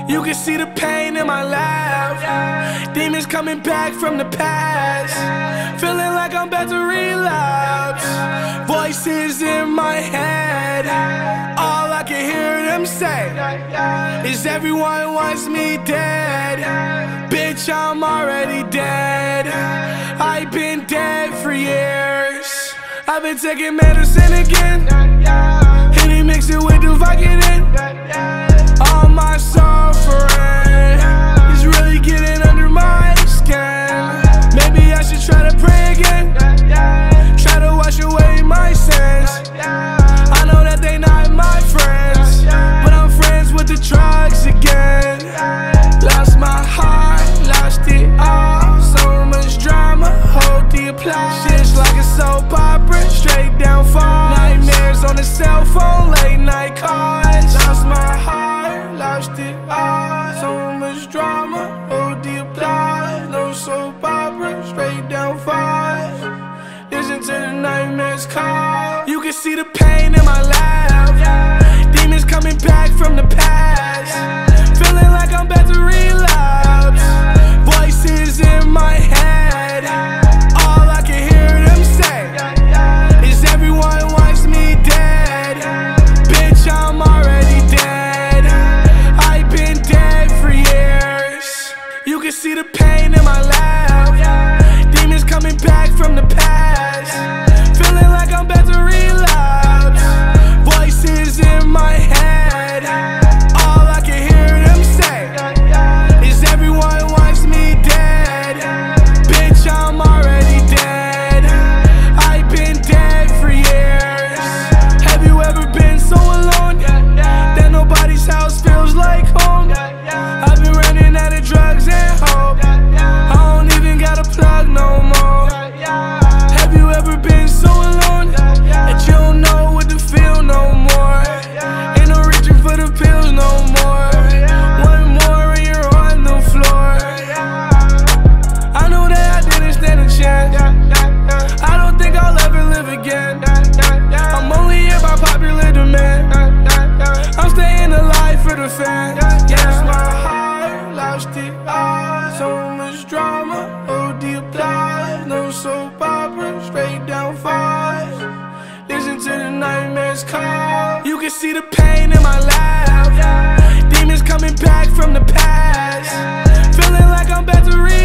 You can see the pain in my laugh. Demons coming back from the past. Feeling like I'm about to relapse. Voices in my head. All I can hear them say is everyone wants me dead. Bitch, I'm already dead. I've been dead for years. I've been taking medicine again. Henny mix it with the Vicodin. All my suffering is really getting under my skin. Maybe I should try to pray again. Try to wash away my sins. I know that they not my friends, but I'm friends with the drugs again. Lost my heart, lost it all. So much drama, hold the applause. Shit's like a soap opera, straight down fall. Nightmares on the cell phone, late night calls. Lost my heart, lost it all. So much drama, hold the applause. No soap opera, straight down fall. Listen to the nightmares call. You can see the pain in my laugh. Demons coming back from the past. Feeling like I'm about to relapse. Voices in my head. All I can hear them say is everyone wants me dead. Bitch, I'm already dead. I've been dead for years. You can see the pain in my laugh. Demons coming back from the past. Feeling like I'm about to relapse. Voices in my head. All I can hear them say is everyone wants me dead. Bitch, I'm already dead. I've been dead for years. Have you ever been so alone that nobody's house feels like home? I've been running out of drugs and hope. I don't even got a plug no more. Have you ever been so alone that you don't know what to feel no more? Ain't no reaching for the pills no more. One more and you're on the floor. I know that I didn't stand a chance. I don't think I'll ever live again. I'm only here by popular demand. I'm staying alive for the fans. Yes, my heart lost it all. So much drama, hold the applause. No soap opera, straight down falls. Listen to the nightmares call. You can see the pain in my laugh. Demons coming back from the past. Feeling like I'm about to